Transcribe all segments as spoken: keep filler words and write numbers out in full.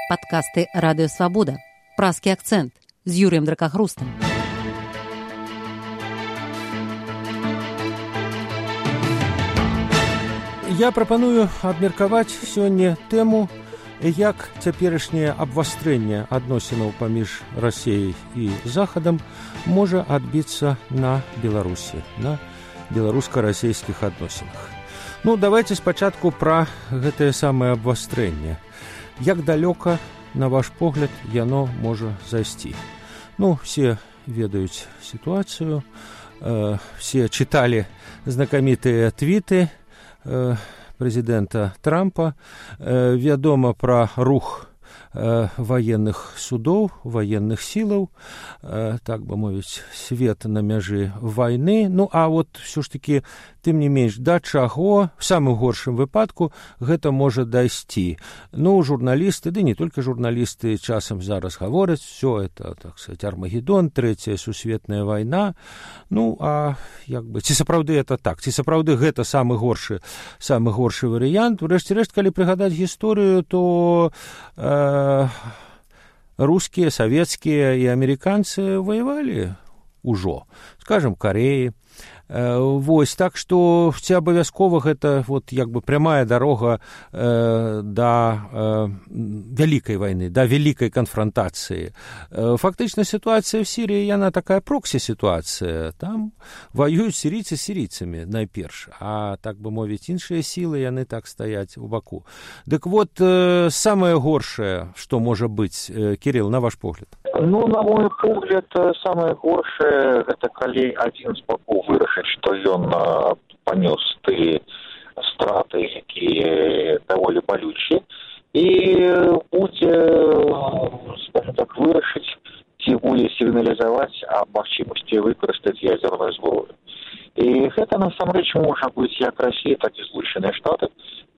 Подкасты «Радио Свобода». «Празкі акцент» з Юрыем Дракахрустам. Я прапаную абмеркаваць сёння тэму, як цяперашняе абвастрэнне адносінаў паміж Расіяй і Захадам можа адбіцца на Беларусі, на беларуска-расійскіх адносінах. Ну, давайте спачатку пра гэтае самае абвастрэнне. Як далёка, на ваш погляд, яно можа зайсці? Ну, все ведаюць сітуацыю, э, все чыталі знакамітыя твіты э, прэзідэнта Трампа, э, вядома пра рух э, ваенных судоў, ваенных сілаў, э, так бы мовіць, свет на мяжы вайны. Ну, а вот все ж таки, тым не менш, да чаго в самым горшым выпадку гэта можа дайсці. Ну, журналісты, ды не толькі журналісты, часам зараз гавораць, все это, так сказать, Армагеддон, трэцяя сусветная вайна. Ну, а як бы, ці сапраўды это так? Ці сапраўды гэта самы горшы, самы горшы варыянт? Урэшце-рэшт, калі прыгадаць гісторыю, то э, рускія, савецкія і амерыканцы воевалі ўжо, скажем, Кареі. Вось, так што ці абавязкова гэта вот як бы прямая дарога э, да э, вялікай вайны, да вялікай канфрантацыі. Э, фактычна сітуацыя в Сірыі, яна такая проксі-сітуацыя. Там ваююць сірійцы з сірійцамі найперш, а так бы мовіць, іншыя сілы, яны так стаяць у баку. Дык вот, э, самае горшае, што можа быць, э, Кірыл, на ваш погляд? Ну, на мой погляд, самае горшае, гэта калі адзін з бакоў вырашыць, што ён панёс тыя страты, якія даволі балючыя, і будзе, скажем так, вырашыць, ці будзе сігналізаваць аб магчымасці выкарыстаць ядзерную зброю. І гэта насамрэч можа быць як Расія, так і Злучаныя Штаты,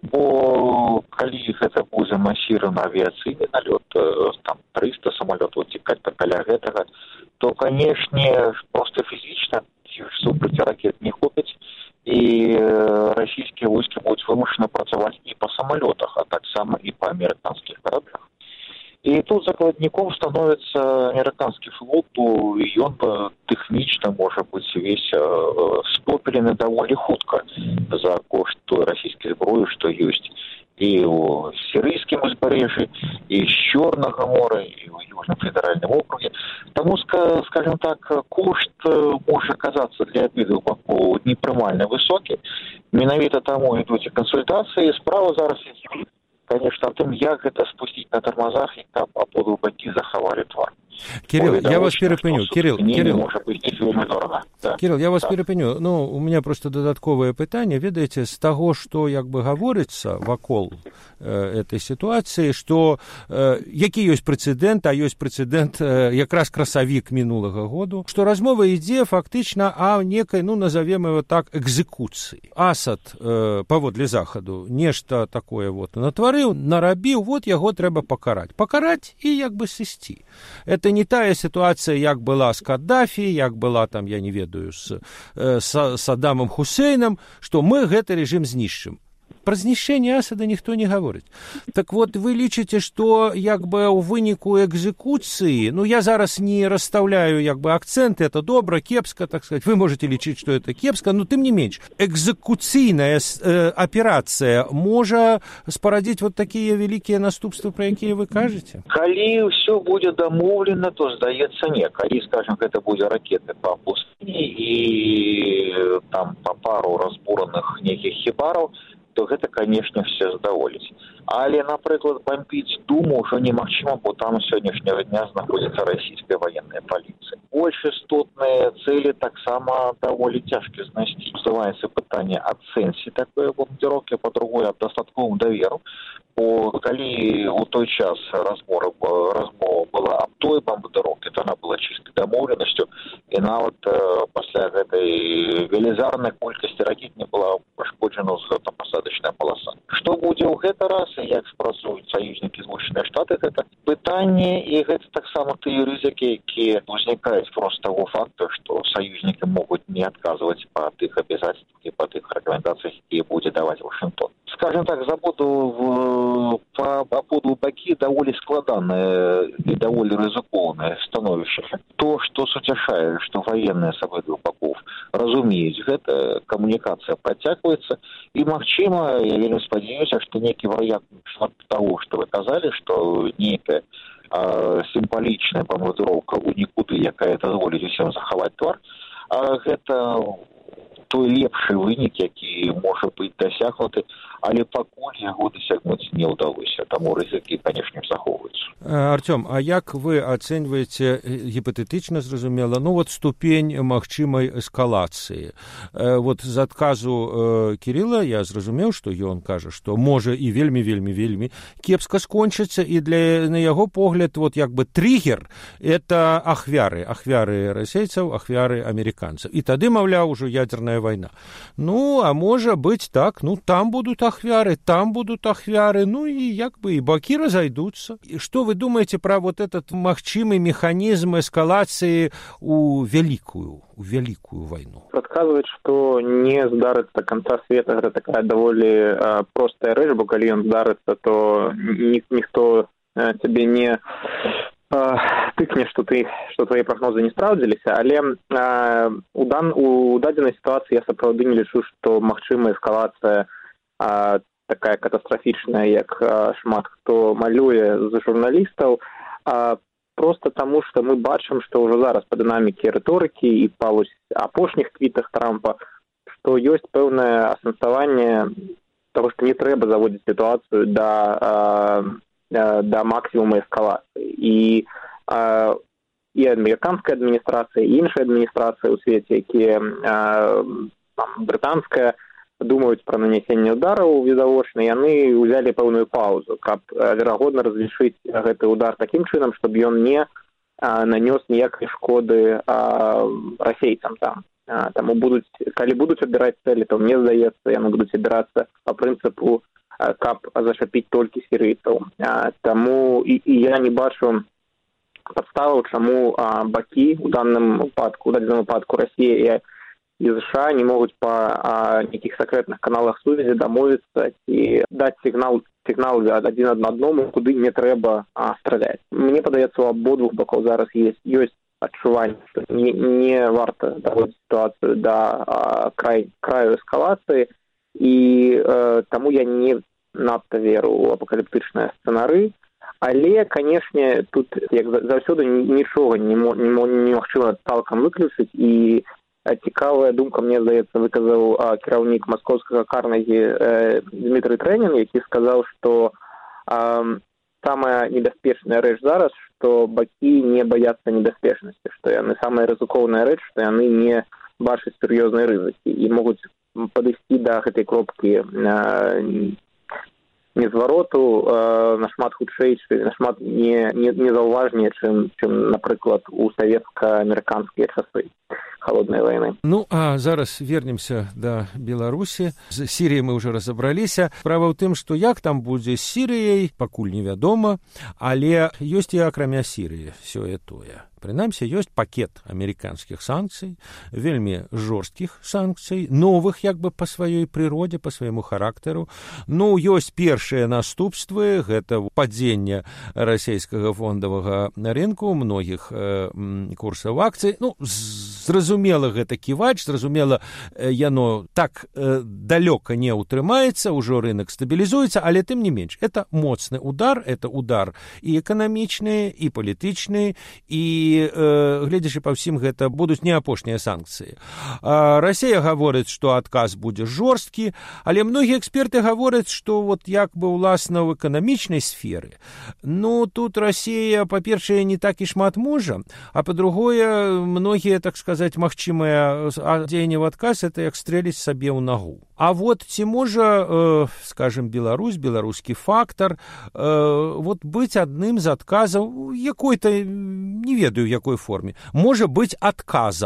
бо калі гэта будзе масіраваны авіяцыйны налёт, там трыста самалётаў цікаць каля гэтага, то, канешне, проста фізічна супрацьракет не хопіць, і расійскія войскі будуць вымушаны працаваць і па самалётах, а таксама і па амерыканскіх караблях. І тут закладніком становіцца амерыканскі флот, і ён тэхнічна можа быць увесь стопелены даволі хутка за кошт расійскай зброі, што ёсць і ў сірыйскім узбярэжжы, і з Чорнага мора, і ў Южным федэральным округе. Таму, скажем так, кошт можа аказацца для абедзвюх бакоў непрымальна высокі. Менавіта таму ідуць і кансультацыі. Справа зараз ідзе, конечно, тым, як гэта спусціць на тармазах, і каб абодва бакі захавалі твар. Кирилл, Ой, я вас перепыню. Кирилл, Кирилл. Да. Кирилл, я вас да. перепыню. Ну, у меня просто додатковое пытанне. Ведаеце, з таго, што як бы гаворыцца вакол э, этой ситуации, што э, які ёсць прэцэдэнт, а ёсць прэцэдэнт э, якраз красавік мінулага году, што размова ідзе фактычна о некай, ну, назовем его так, экзекуцыі. Асад э, паводле Захаду нешта такое вот натварыў, нарабіў, вот яго трэба пакараць. Пакараць і як бы сысці. Это не тая ситуация, як была с Каддафи, як была там, я не ведаю, с, э, с Саддамом Хусейном, что мы гэты режим знішчым. Про знішчэнне Асада ніхто не гаворыць. Так вот, вы лічыце, што як бы ў выніку экзекуцыі, ну, я зараз не расстаўляю як бы акцэнты, это добра, кепска, так сказать, вы можете лічыць, што это кепска, но тым не менш, экзекуцыйная э, аперацыя можа спарадзіць вот такія вялікія наступствы, пра якія вы кажаце? Калі ўсё будзе дамоўлена, то, здаецца, не. Калі, скажем, гэта будзе ракеты па пустыні і там па пару разбураных нейкіх хібараў, то гэта, канешне, все задаволіць. Але, напрыклад, бомбіць Думу ўжо немагчыма, бо там сённяшняга дня знаходзіцца расійская военная паліцыя. Больш істотныя цэлі таксама даволі цяжка знайсці. Называецца пытанне аб сэнсе такой бомбардзіроўкі, а па-другое, аб дастатковым даверу. Бо калі ў той час размова была аб той бомбардзіроўкі, то она была чыстай дамоўленасцю, і нават э, пасля гэтай велізарнай колькасці ракет не была пашкоджана ўзлётна-пасадачная паласа. Што будзе ў гэты раз, і як спрацуюць саюзнікі Злучаныя Штаты, гэта пытанне, і гэта таксама тыя рызыкі, якія ўзнікаюць проста таго факту, што саюзнікі могуць не адказваць па тых абавязацтвах і па тых рэкамендацыях, якія будзе даваць Вашынгтон. скажем так, з абодвух па абодвух бакі даволі складанае і даволі рызыкоўнае становішча. То, што суцяшае, што ваенныя з абодвух бакоў разумеюць гэта, камунікацыя працягваецца, і, магчыма, я вельмі спадзяюся, што нейкі варыянт таго, што вы казалі, што нейкая а, сімвалічная памадыроўка ў нікуды, якая дазволіць усім захаваць твар, а гэта той лепшы вынік, які можа быць дасягнуты, але пакуль яго дасягнуць не ўдалося, таму рызыкі, канешне, захоўваюцца. Артём, а як вы ацэньваеце гіпатэтычна, зразумела, ну вот ступень магчымай эскалацыі? Вот з адказу Кірыла я зразумеў, што ён кажа, што можа і вельмі-вельмі-вельмі кепска скончыцца, і для, на яго погляд, вот як бы триггер — это ахвяры, ахвяры расейцаў, ахвяры амерыканцаў. І тады, маўляў, ужо ядерная война. Ну, а можа быць так, ну, там будут ахвяры, там будут ахвяры, ну, и як бы и баки разойдутся. И что вы думаете про вот этот магчимый механизм эскалации у великую, у великую войну? Подсказывает, что не здарыцца конца света, это такая довольно э, простая рэч, бо калі ён здарыцца, то ні, ніхто э, тебе не тыкне, што ты, што твои прогнозы не спраўдзіліся, але э, у, дан, у дадзенай сітуацыі я сапраўды не лічу, што магчымая эскалацыя э, такая катастрафічная, як э, шмат хто малюе з журналістаў, э, просто таму, што мы бачым, што ўжо зараз па дынамікі рыторыкі і па апошніх твітах Трампа, што ёсць пэўнае асэнсаванне таго, што не трэба заводзіць сітуацыю да э, да максимума эскалации. И, э, и американская администрация, и іншая администрация ў свеце, якія э, брытанская, думаюць пра нанесенне удараў відавочна, яны ўзялі пэўную паузу, каб верагодна разлічыць гэты удар такім чынам, щоб ён не э, нанёс ніякай шкоды э, расейцам там. Э, таму будуць, калі будуць абіраць цэлі, то мне здаецца, яны будуць абірацца па прынцыпу каб зачапіць толькі сірыйцаў. Таму і, і я не бачу падставаў, чаму а, бакі ў данным выпадку, у дадзеным выпадку Расія і США не могуць па а, нейкіх сакрэтных каналах сувязі дамовіцца і даць сігнал, сігнал адзін аднаму, куды не трэба а, страляць. Мне падаецца, у абодвух бакоў зараз ёсць, ёсць адчуванне, што не, не варта даводзіць сітуацыю да а, край, краю эскалацыі, і э, таму я не надта веру ў апакаліптычныя сцэнары, але, канешне, тут, як заўсёды, нічога немагчыма цалкам выключыць, і цікавая думка, мне здаецца, выказаў кіраўнік маскоўскага Карнегі э, Дмітрый Трэнін, які сказаў, што э, самая небяспечная рэч зараз, што бакі не баяцца небяспечнасці, што яны самая рызыкоўная рэч, што яны не бачаць сур'ёзнай рызыкі і могуць падысці да гэтай кропкі э, незвароту э, нашмат хутчэй, нашмат не, не, не заўважней, чым, чым, напрыклад, у савецка-амерыканскія часы холодной войны. Ну, а зараз вернемся до Беларусі. З Сіріяй мы ўжо разабраліся. Справа ў тым, што як там будзе з Сірыяй, пакуль невядома, але ёсць і акрамя Сірыі сёе-тое. Прынамсі, ёсць пакет амерыканскіх санкцый, вельмі жорсткіх санкцый, новых як бы па сваёй прыродзе, па свайму характару. Ну, ёсць першыя наступствы, гэта падзенне расійскага фондавага рынку, многіх э, курсаў акцый. Ну, зразумела, гэта ківач, зразумела, яно так э, далёка не ўтрымаецца, ужо рынок стабілізуецца, але тым не менш, это моцны удар, это удар і эканамічны, і палітычны, і і гледзячы па ўсім, гэта будуць не апошнія санкцыі. Расія гаворыць, што адказ будзе жорсткі, але многія эксперты гавораць, што вот як бы ўласна ў эканамічнай сферы, ну тут Расія, па-першае, не так і шмат можа, а па-другое, многія, так сказаць, магчымыя дзеянні ў адказ, это як стрэліць сабе ў нагу. А вот ці можа, э, скажем, Беларусь, беларускі фактар, э, вот быць адным з адказаў якой-то, не ведаю, в якой форме, можа быць адказам.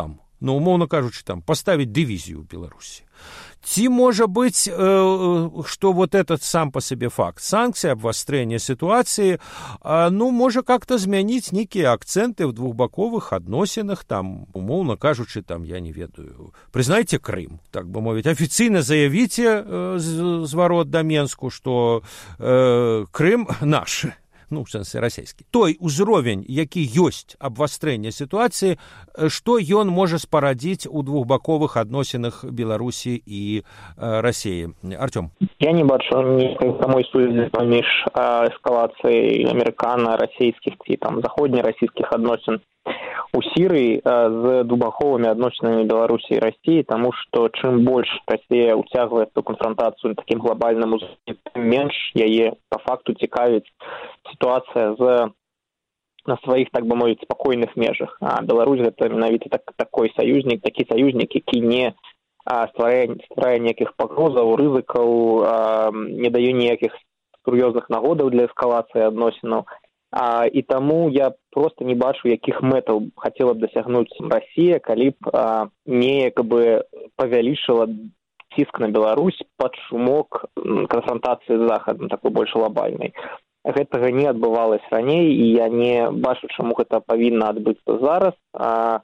ну, умоўна кажучы, там, поставить дивизию в Беларуси. Ці можа быць, э, что вот этот сам по себе факт санкций, обострения ситуации, э, ну, можа как-то змяніць нейкія акценты в двухбаковых адносінах, там, умоўна кажучы, там, я не ведаю, признайте Крым, так бы мовіць, официально заявите э, зворот до Менску, что э, Крым наш. Ну, в сэнсе расійскі. Той узровень, які ёсць абвастрэння сітуацыі, што ён можа спарадзіць у двухбаковых адносінах Беларусі і э, Расіі. Артём. Я не бачу ніякай самой сувязі паміж э, эскалацыяй амерыкана-расійскіх ці там заходне-расійскіх адносін у Сірыі э, з двухбаковымі адносінамі Беларусі і Расіі, таму што чым больш Расія ўцягваецца ў канфрантацыю на такім глобальным узроўні, тым менш яе па факту цікавіць ситуация з, на своих, так бы мовіць, спокойных межах. А Беларусь это менавіта так, такой союзник, такі союзник, які не а, стварае, стварае ніякіх пагрозаў, рызыкаў, а, не дае ніякіх сур'ёзных нагодаў для эскалацыі адносінаў. А, і таму я просто не бачу, якіх мэтаў хацела б дасягнуць Расія, калі б а, неяк бы павялічыла ціск на Беларусь пад шумок канфрантацыі з Захадам, такой больш глобальнай. Гэтага не адбывалася раней, і я не бачу, чаму гэта павінна адбыцца зараз. А,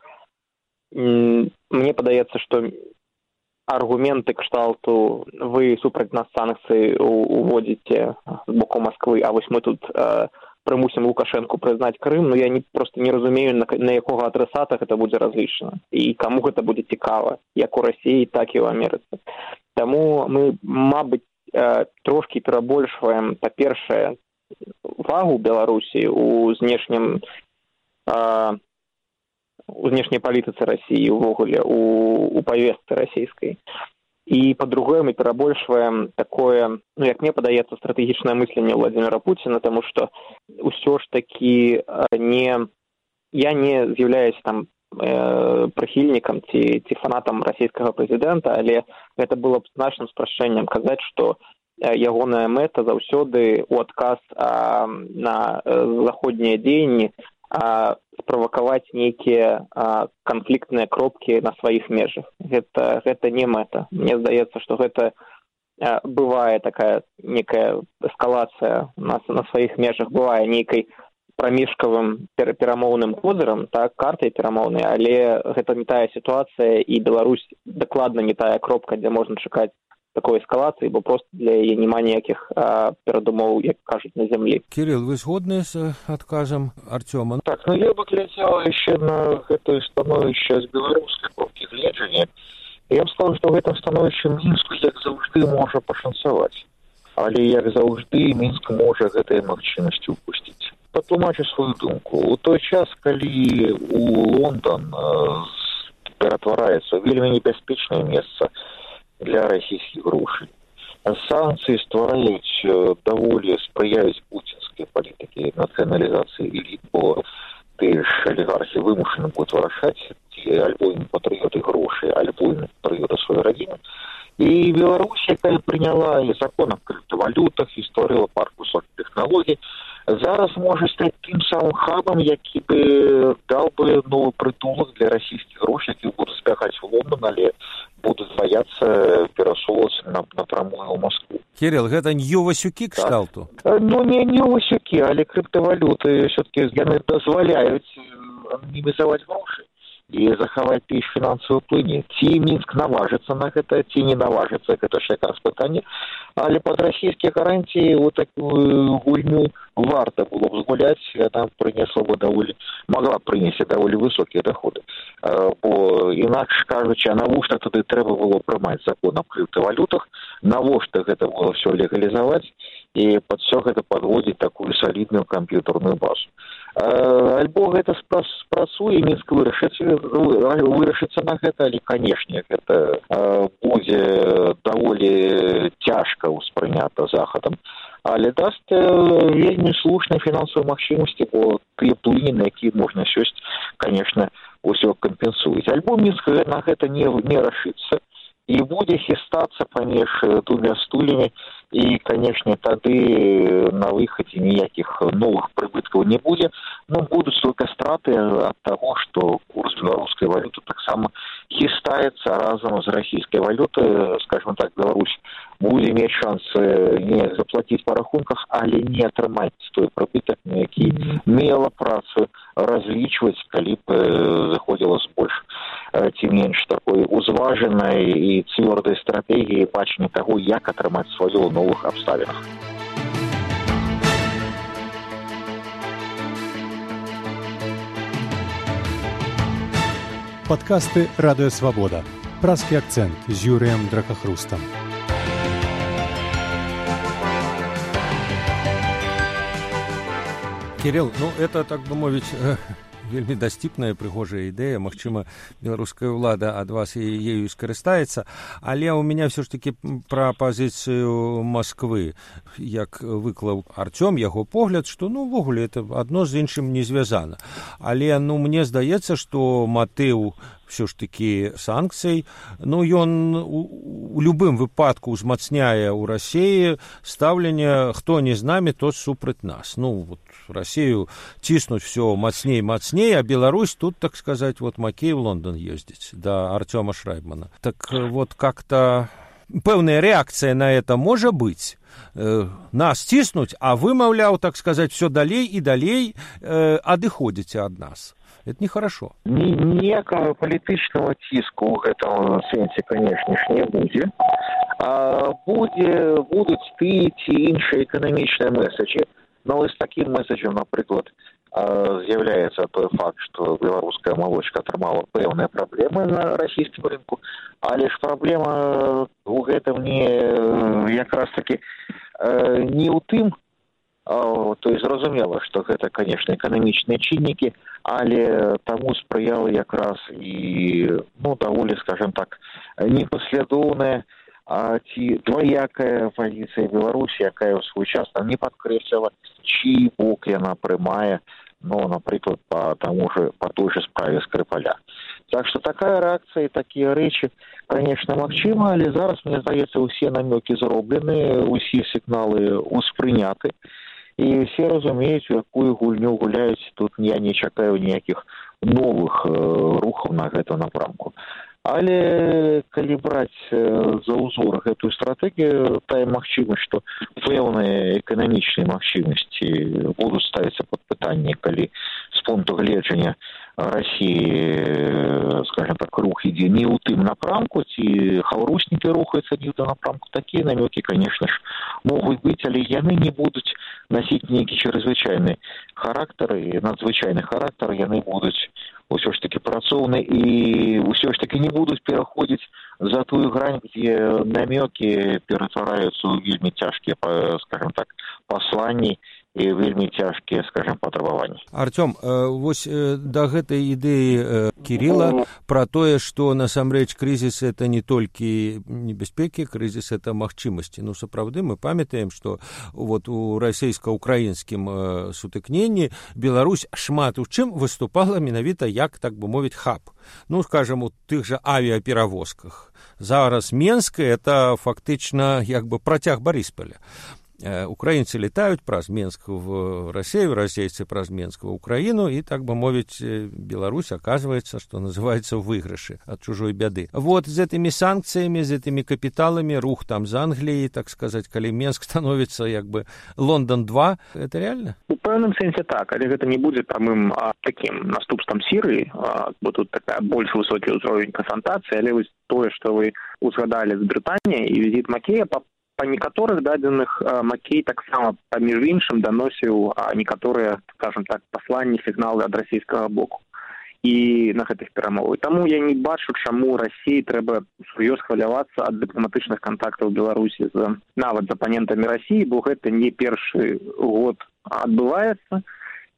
мне падаецца, што аргументы кшталту вы супраць нас санкцыі уводзіце з боку Масквы, а вось мы тут а, прымусім Лукашэнку прызнаць Крым, ну я не, просто не разумею, на, на якога адресата гэта будзе разлічана, і каму гэта будзе цікава, як у Расіі, так і ў Амерыцы. Таму мы, мабыць, трошкі перабольшваем, па-першае, увагу Беларусі у знешнім а, у знешняй палітыцы Расіі увогуле у, у павестцы расійскай. І па-другое, мы перабольшваем такое, ну як мне падаецца, стратэгічнае мысленне Владимира Путина, таму што ўсё ж такі не я не з'яўляюсь там э, прыхільнікам ці, ці фанатам расійскага прэзідэнта, але гэта было б значным спрашчэннем казаць, што ягоная мэта заўсёды ў адказ а, на заходнія дзеянні а, справакаваць нейкія а, канфліктныя кропкі на сваіх межах. Гэта, гэта не мэта. Мне здаецца, што гэта а, бывае такая некая эскалацыя на, на сваіх межах, бывае нейкай прамежкавым перамоўным козырам, так, картай перамоўнай, але гэта не тая сітуацыя, і Беларусь дакладна не тая кропка, дзе можна чакаць такой эскалацыі, бо просто для яе няма ніякіх перадумоў, як кажуць, на зямлі. Кирилл, вы згодны з адказам Артёма? Так, ну я бы глядзел яшчэ на гэтае становішча з беларускай кропкі гледжання. Я б сказал, што ў гэтым становішчы Мінску, як заўжды, можа пашанцаваць. Але, як заўжды, Мінск можа гэтыя магчымасці упусціць. Патлумачу сваю думку. У той час, калі у Лондан ператвараецца ў вельмі небяспечнае месца для расійскіх грошай. Санкцыі ствараюць даволі спрыяюць пуцінскай палітыкі нацыяналізацыі эліт, бо ты ж алігархі вымушаны будуць вырашаць, ці альбо ім патрыёты грошай, альбо ім патрыёты сваёй радзімы. І Беларусь, якая прыняла і закон аб криптовалютах, і стварыла парк высокіх тэхналогій, зараз можа стаць тым самым хабам, які бы даў бы новы прытулак для расійскіх грошай, які будуць збягаць в Лондон, але будуць баяцца перасоўвацца на, напрамую ў Москву. Кирилл, гэта не Васюкі кшталту? Так. Ну, не, не Васюкі, але крыптавалюты все-таки яны дазваляюць ананімізаваць грошы і захаваць іх фінансавы ўплыне. Ці Мінск наважыцца на гэта, ці не наважыцца, гэта ж якраз пытанне. Але пад расійскія гарантіі у такую гульню варта было б згуляць, яна прынесла бы даволі, магла прынесці даволі высокія доходы. Бо інакш кажучы, а навошта тады трэба было прымаць закон аб крыптавалютах, навошта гэта было все легалізаваць і пад все гэта падводзіць такую салідную камп'ютарную базу. Альбо гэта спрацуе, Мінск вырашыць, вырашыцца на гэта, але, канешне, гэта будзе даволі цяжка ўспрынята Захадам. Але даст вельмі слушныя фінансавыя магчымасці, бо тыя плыні, на якія можна сёсць, канешне, усё кампенсуюць. Альбо Мінск на гэта не, не рашыцца і будзе хістацца паміж двумя стульямі, і, канешне, тады на выхадзе ніякіх новых прыбыткаў не будзе, но будуць только страты ад таго, што курс беларускай валюты таксама хістаецца разам з расійскай валютай. Скажем так, Беларусь будзе мець шансы не заплаціць па рахунках, але не атрымаць той прыбытак, на які мела працу разлічваць, калі б заходзіла з больш ці менш такой узважанай і цвёрдай стратэгіі бачання таго, як атрымаць сваё ў новых абставінах. Падкасты «Радыё Свабода». Праскі акцэнт з Юрыем Дракахрустам. Кирилл, ну это, так бы мовіць, вельмі дасціпная, прыгожая ідэя. Магчыма, беларуская ўлада ад вас ею скарыстаецца, але у меня все ж таки пра пазіцыю Москвы. Як выклаў Артём, яго погляд, што ну увогуле это адно з іншым не звязана. Але ну мне здаецца, што матыў все ж таки санкцый, ну ён у, у любым выпадку узмацняе ў Расіі стаўленне хто не з намі, тот супраць нас. Ну вот Россию ціснуць все мацней мацней, а Беларусь тут, так сказать, вот Макей в Лондон ездить до Артема Шрайбмана. Так вот как-то пэўная реакция на это можа быть. Э, нас ціснуць, а вы, маўляў, так сказать, все далей і далей э, адыходзіце ад нас. Это нехорошо. Ніякага палітычнага ціску ў гэтым сэнсе, конечно ж, не будзе. А будзе, будуць ты ці іншыя эканамічныя месаджы. Но з такім месаджам, напрыклад, з'яўляецца той факт, што беларуская малочка атрымала пэўныя праблемы на расійскім рынку, але ж праблема ў гэтым не якраз таки не ў тым, то есть зразумела, што гэта, конечно, эканамічныя чыннікі, але таму спрыяла якраз і, ну, даволі, скажем так, непаслядоўная а ці двоякая пазіцыя Беларусі, якая ў свой час там не падкрэсліла, чый бок яна прымае, ну, напрыклад, по тому же, по той же справе Скрипаля. Так что такая реакция и такие рэчы, конечно, магчыма, але зараз, мне здаецца, усе намёкі зроблены, усе сігналы успрыняты, і все разумеюць, у якую гульню гуляюць. Тут я не чакаю ніякіх новых э, рухаў на гэту напрамку. Але калі браць за ўзор гэтую стратэгію, тая магчымасць, што пэўныя эканамічныя магчымасці будуць ставіцца пад пытанне, калі з пункту гледжання Расіі, скажем так, рух ідзе не ў тым напрамку, ці хаўруснікі рухаюцца не ў тым напрамку, такія намёкі, конечно ж, могуць быць, але яны не будуць насіць нейкі чрезвычайны характар, і надзвычайны характар, яны будуць ўсё ж таки працоўны і ўсё ж таки не будуць пераходзіць за тую грань, дзе намёкі ператвараюцца ў вельмі цяжкія, скажем так, пасланні і вельмі цяжкія, скажем, патрабаванні. Артём, вось да гэтай ідэі Кирилла пра тое, што насамрэч крызіс это не толькі небяспекі, крызіс это магчымасці. Ну, сапраўды мы памятаем, што вот у расійска-украінскім сутыкненні Беларусь шмат у чым выступала менавіта як, так бы мовіць, хаб. Ну, скажем, у тых жа авіаперавозках. Зараз Менск это фактычна як бы працяг Барысполя. Украинцы летают праз Менск в Россию, российцы праз Менск в Украину, и, так бы мовить, Беларусь оказывается, что называется, в выигрыше от чужой беды. Вот с этими санкциями, с этими капиталами, рух там з Англии, так сказать, коли Менск становится, как бы, Лондон два, это реально? У пэўным сэнсе так, але гэта не будзе прамым а, таким наступствам Сірыі, а, бо тут такая больш высокі ўзровень канфронтацыі, але вось тое, што вы узгадалі з Брытаніяй і візіт Макея, па Па некаторых дадзеных Макей таксама паміж іншым даносіў некаторыя, скажем так, пасланні, сігналы ад расійскага боку і на гэтых перамовах. Таму я не бачу, чаму Расіі трэба сур'ёз хвалявацца ад дыпламатычных кантактаў Беларусі з нават з апанентамі Расіі, бо гэта не першы год адбываецца.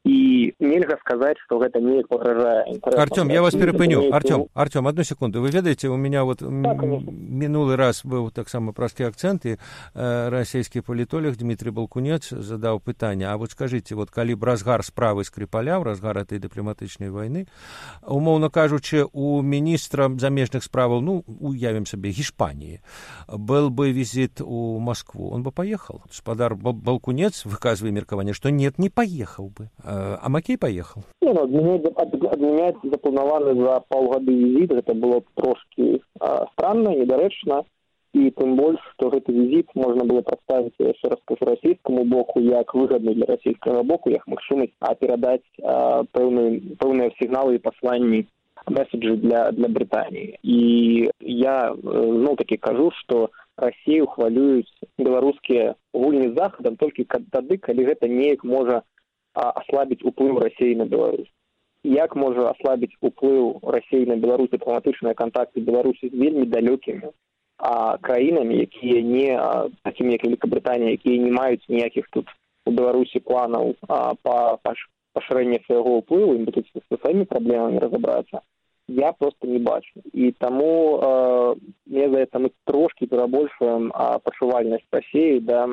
І нельга сказаць, што гэта неяк пагражае інтарэсам. Артём, я вас перапыню. Неяк... Артём, Артём, одну секунду. Вы ведаеце, у меня вот так, минулый раз быў таксама пражскі акцэнт, і э, расійскі палітолог Дмітрий Балкунец задаў пытанне: а вот скажите, вот калі б разгар справы Скрипаля, в разгар этой дыпламатычнай вайны, умоўна кажучы, у міністра замежных справаў, ну, уявім сабе, Гішпаніі, был бы визит у Москву, он бы поехал. Господар Балкунец выказывае меркаванне, што нет, не поехал бы. А Макей поехал? Не, ну, адмяняць запланаваны за паўгады візіт, гэта было трошки а, странна, недарэчна, і тым больш, што гэты візіт можна было прадставіць, яшчэ раз кажу, расійскаму боку як выгадны для расійскага боку, як магчымасць перадаць а, пэўныя, пэўныя сігналы і пасланні, месседжы для, для Брытаніі. І я ну таки кажу, што Расію хвалююць беларускія гульні з Захадам толькі тады, калі гэта неяк можа аслабіць уплыў Расіі на Беларусь. Як можа аслабіць уплыў Расіі на Беларусь дыпламатычныя кантакты Беларусі з вельмі далёкімі а, краінамі, якія не такімі як Великабрытанія, якія не маюць ніякіх тут у Беларусі планаў а, па пашырэнні свайго ўплыву, ім будуць са сваімі праблемамі разабрацца, я просто не бачу. І таму э, мне здаецца, мы трошкі перабольшваем а, пачувальнасць Расіі да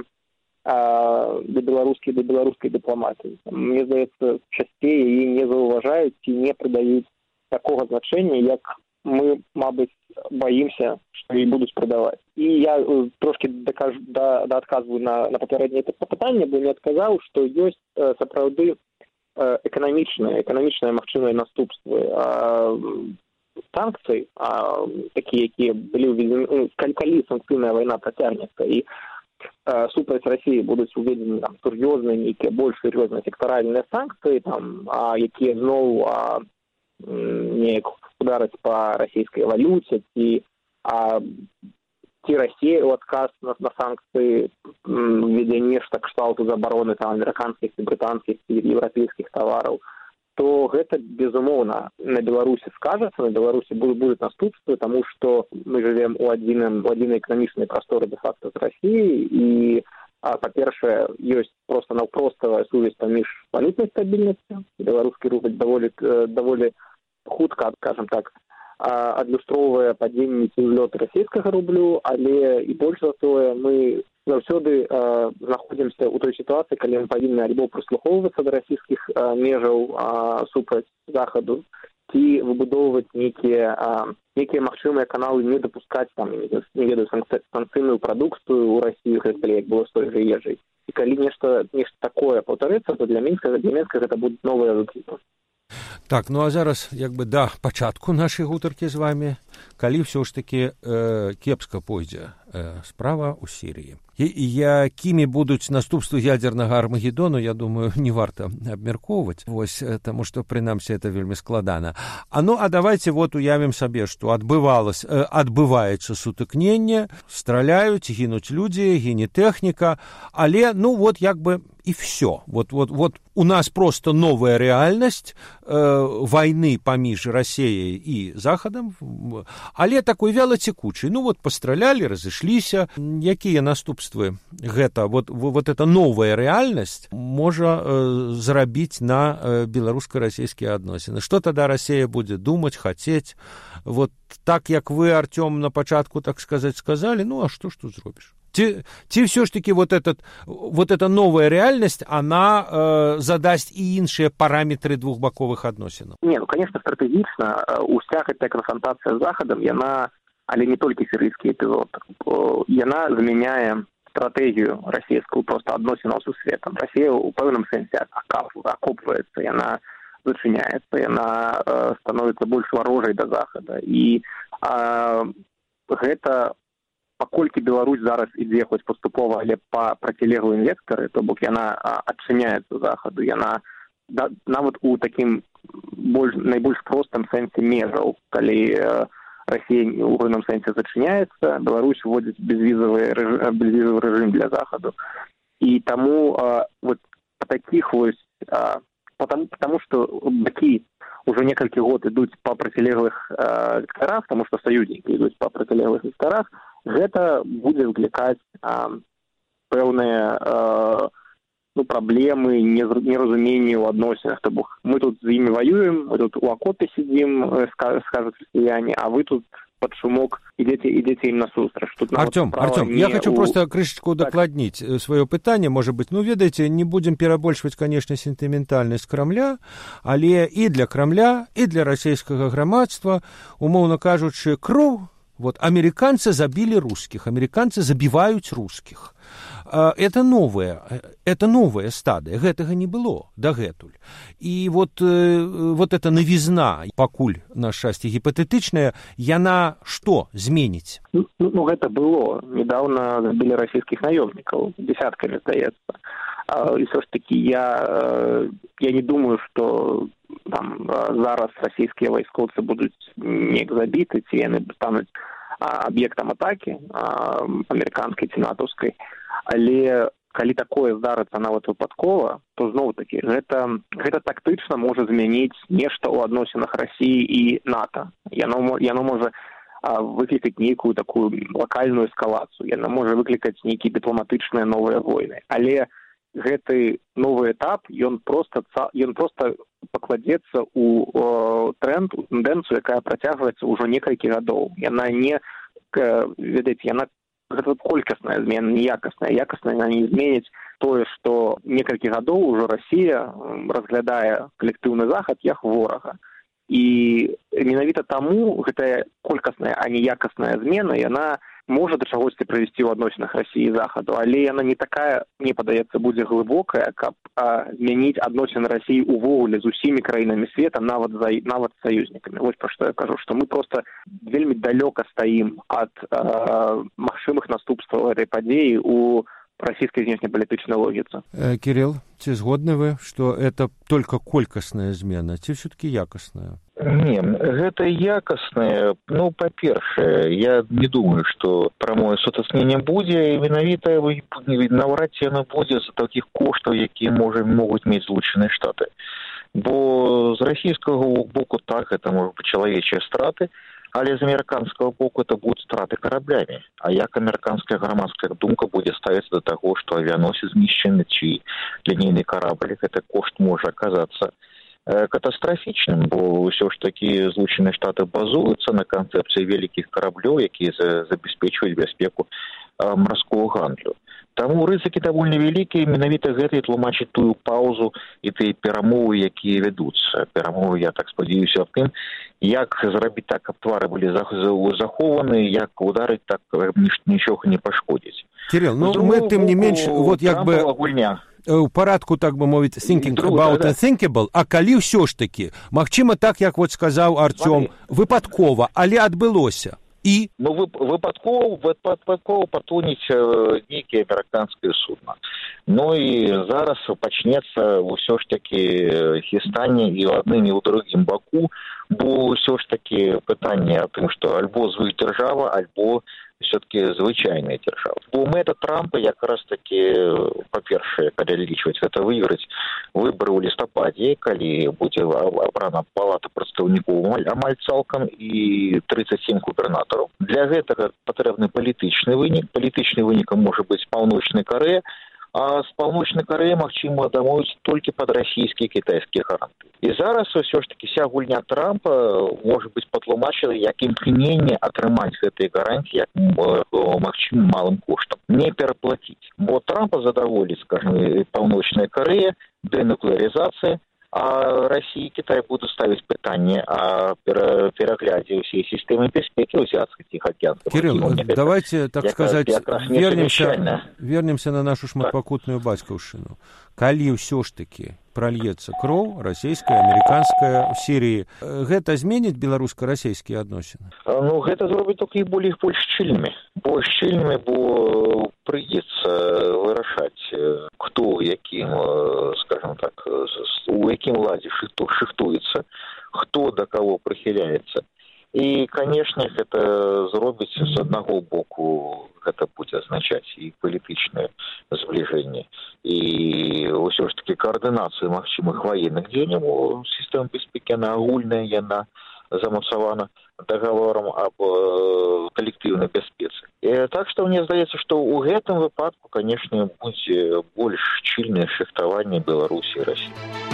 да беларускай да беларускай дыпламатыі. Мне здаецца, часцей яе не заўважаюць ці не прыдаюць такога значэння, як мы, мабыць, баімся, што ей будуць прадаваць. І я трошкі дакажу, да, да адказваю на, на папярэдняе пытанне, бо не адказаў, што ёсць э, сапраўды э, эканамічныя, эканамічныя магчымыя наступствы э, санкцый, э, такія, якія былі ўведзены, калі санкцыйная вайна працягнецца, і супраць Расіі будуць уведзены там сур'ёзныя, нейкія больш сур'ёзныя сектаральныя санкцыі, там, а, якія зноў а, неяк удараць па расійскай валюце, ці, а, ці Расія ў адказ на, на санкцыі введзе нешта кшталту забароны там амерыканскіх ці брытанскіх ці еўрапейскіх тавараў, то гэта, безумоўна, на Беларусі скажацца, на Беларусі будуць наступствы, таму што мы жывем у адзіным, у адзінай эканамічнай прасторы де-факта з Расіяй, і, а, па-першае, ёсць проста наўпроставая сувязь паміж валютнай стабільнасцю. Беларускі рубль даволі, даволі хутка, скажем так, адлюстроўвае падзенне ці ўзлёты расійскага рублю, але і больш за тое, мы заўсёды э, знаходзімся ў той сітуацыі, калі мы павінны альбо прыслухоўвацца да расійскіх э, межаў э, супраць захаду, ці выбудоўваць нейкія э, нейкія магчымыя каналы, не дапускаць там, не ведаю, санкцыйную прадукцыю ў Расію, калі як было з той жа ежай. І калі нешта нешта такое паўтарыцца, то для Мінска, для Мінска гэта будуць новыя выклікі. Так, ну а зараз, як бы, да пачатку нашай гутаркі з вами, калі ўсё ж такі э, кепска пойдзе э, справа ў Сірыі. І, і якімі будуць наступствы ядзернага Армагеддону, я думаю, не варта абмяркоўваць, вось, таму што, прынамсі, это вельмі складана. А ну, а давайте вот уявім сабе, што адбывалось, э, адбываецца сутыкненне, страляюць, гінуць людзі, гіне тэхніка, але, ну, вот, як бы, и все. Вот, вот, вот у нас просто новая реальность э, войны паміж Россией и Захадом, але такой вялотекучий. Ну вот постраляли, разышліся. Якія наступствы гэта, вот, вот эта новая реальность можа э, зрабіць на э, беларуска-расійскія адносіны? Что тогда Россия будет думать, хотеть? Вот так, як вы, Артём, на пачатку, так сказать, сказали, ну а что ж тут зробишь? Ти, ти все ж таки вот, этот, вот эта новая реальность, она э, задасть и іншыя параметры двухбаковых адносінаў? Не, ну, конечно, стратэгічна уся гэтая канфронтацыя з Захадам, яна, але не толькі сірыйскі эпізод, яна змяняе стратэгію расійскую просто адносінаў са светам. Расія ў пэўным сэнсе акопваецца, яна зачыняецца, яна э, становіцца больш варожай да Захада. І э, гэта паколькі Беларусь зараз ідзе хоць паступова, але па процілеглым вектары, то бок яна адчыняецца Захаду, яна да, нават у такім больш, найбольш простым сэнсе межаў, калі э, Расія ў пэўным сэнсе зачыняецца, Беларусь вводзіць безвізавы рэжым, безвізавы рэжым для Захаду. І таму э, вот па такіх вось, э, потому, потому что бакі уже некалькі год ідуць па процілеглых э, вектарах, таму што саюзнікі ідуць па процілеглых вектарах, гэта будзе выклікаць а, пэўныя а, ну, праблемы, неразуменні ў адносінах. То бок мы тут з імі ваюем, мы тут у акопе сидзім, скажуць расіяне, а вы тут под шумок идете, идете им насустрач. Артем, Артем, я хочу у... просто крышечку удакладніць так. Свое пытанне, может быть, ну, ведаеце, не будем перабольшваць, конечно, сентыментальнасць Крамля, але і для Крамля, і для расійскага грамадства, умоўна кажучы, кроў, вот, американцы забили русских, американцы забиваюць русских. Это новая, это новая стадия, гэтага не было дагэтуль. І вот, вот эта новизна, пакуль, на шчасце, гіпатэтычная, яна што зменіць? Ну, ну, гэта было. Недавно забили российских наемников, десятками, здаецца. И все ж таки я, я не думаю, что там зараз российские войсковцы будут неяк забиты, ці яны стануць аб'ектам атакі амерыканскай ці натаўскай. Але калі такое здарыцца нават выпадкова, то зноў-такі гэта, гэта тактычна можа змяніць нешта ў адносінах Расіі і НАТО. Яно, яно можа выклікаць нейкую такую лакальную эскалацыю, яно можа выклікаць нейкія дыпламатычныя новыя войны. Але гэты новы этап, ён проста, ён проста пакладзецца ў тренд, у тэндэнцыю, якая працягваецца ўжо некалькі гадоў. Яна не, ведаеце, яна гэта колькасная змена, не якасная. Якасная яна не зменіць тое, што некалькі гадоў ужо Расія разглядае калектыўны захад як ворага. І менавіта таму гэтая колькасная, а не якасная змена, яна можа да чагосьці прывесці ў адносінах Расіі і Захаду, але яна не такая, мне падаецца, будзе глыбокая, каб а, змяніць адносіны Расіі увогуле з усімі краінамі света, нават за нават з саюзнікамі. Вось пра што я кажу, што мы проста вельмі далёка стаім ад а, магчымых наступстваў гэтай падзеі ў расійскай знешнепалітычнай логіцы. Э, Кирилл, ці згодны вы, што это только колькасная змена, ці ўсё-таки якасная? Не, гэта якасная. Ну, па-першае, я не думаю, што прамое сутасненне будзе, і менавіта наўрад ці яно будзе з такіх коштаў, якія можа, могуць мець Злучаныя Штаты. Бо з расійскага боку так, гэта можа быць чалавечыя страты, але з амерыканскага боку это будуць страты караблямі. А як амерыканская грамадская думка будзе ставіцца да таго, што авіяносец знішчены, ці лінейны карабль, гэта кошт можа аказацца катастрафічным, бо ўсё ж такі Злучаныя Штаты базуюцца на канцэпцыі вялікіх караблёў, якія забяспечваюць бяспеку марского гандлю. Таму рызыкі даволі вялікія, менавіта гэта і тлумачыць тую паузу і тыя перамовы, якія вядуцца. Перамовы, я так спадзяюся, аб тым, як зрабіць так, каб твары былі захованы, як ударыць так, нічога не пашкодзіць. Кирилл, ну мы тым не менш, вот як бы у парадку, так бы мовіць, thinking about the thinkable, а калі ўсё ж такі, магчыма так, як вот сказаў Артём, выпадкова, але адбылося. І? Ну, выпадкова, выпадкова патонець нейкае амерыканскае судно. Ну і зараз пачнецца ўсё ж такі хістанне і ў адным і ў другім баку, бо ўсё ж такі пытанне аб тым, што альбо дзяржава, альбо все-таки звычайная держава. Бо мэта Трампа якраз таки, па-першае, калі лічваць, гэта выйграць выбары ў лістападзе, калі будзе абрана палата прадстаўнікоў амаль цалкам і тридцать семь губернатараў. Для гэтага патрэбны палітычны вынік. Палітычны вынікам можа быць Паўночная Карэя, а з Паўночнай Карэі, магчыма, дамовіць толькі пад расійскія і кітайскія гаранты. І зараз ўсё ж такі вся гульня Трампа можа быць патлумачана як імкненне атрымаць гэтыя гарантіі як магчыма малым коштам, не пераплаціць. Бо Трампа задаволіць, скажем, Паўночная Карэя, денуклеарызацыя, а Россия и Китай будут ставить пытанне о перегляде всей системы бяспекі Азиатско-Тихоокеанского. Кирилл, давайте, так сказать, вернемся, вернемся на нашу шматпакутную бацькаўшчыну. Калі ўсё ж таки прольецца кроў расійская, амерыканская в Сирии, гэта зменіць беларуска-расійскія адносіны? Ну, гэта зробіць толькі болей больш шчыльнымі. Больш шчыльнымі, бо прыйдзецца вырашаць, хто якім, скажем так, у якім ладзе шыхтуецца, хто да каго прыхіляецца. І, конечно, гэта зробіць з аднаго боку, гэта будзе азначаць і палітычнае збліжэнне, і ўсё ж такі каардынацыю магчымых ваенных дзеянняў сістэма бяспекі, яна агульная, яна замацавана. дагаворам аб э, калектыўнай бяспецы. І, так што мне здаецца, што ў гэтым выпадку, канешне, будзе больш шчыльнае фехтаванне Беларусі і Расіі.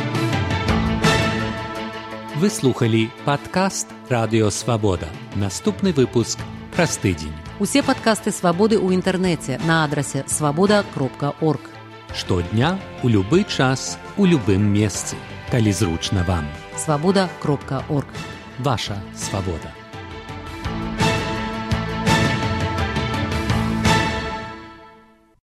Вы слухалі падкаст «Радыё Свабода». Наступны выпуск праз тыдзень. Усе падкасты «Свабоды» ў інтэрнэце на адрасе свабода кропка орг. Штодня, у любы час, у любым месцы, калі зручна вам. свабода кропка орг. Ваша свабода.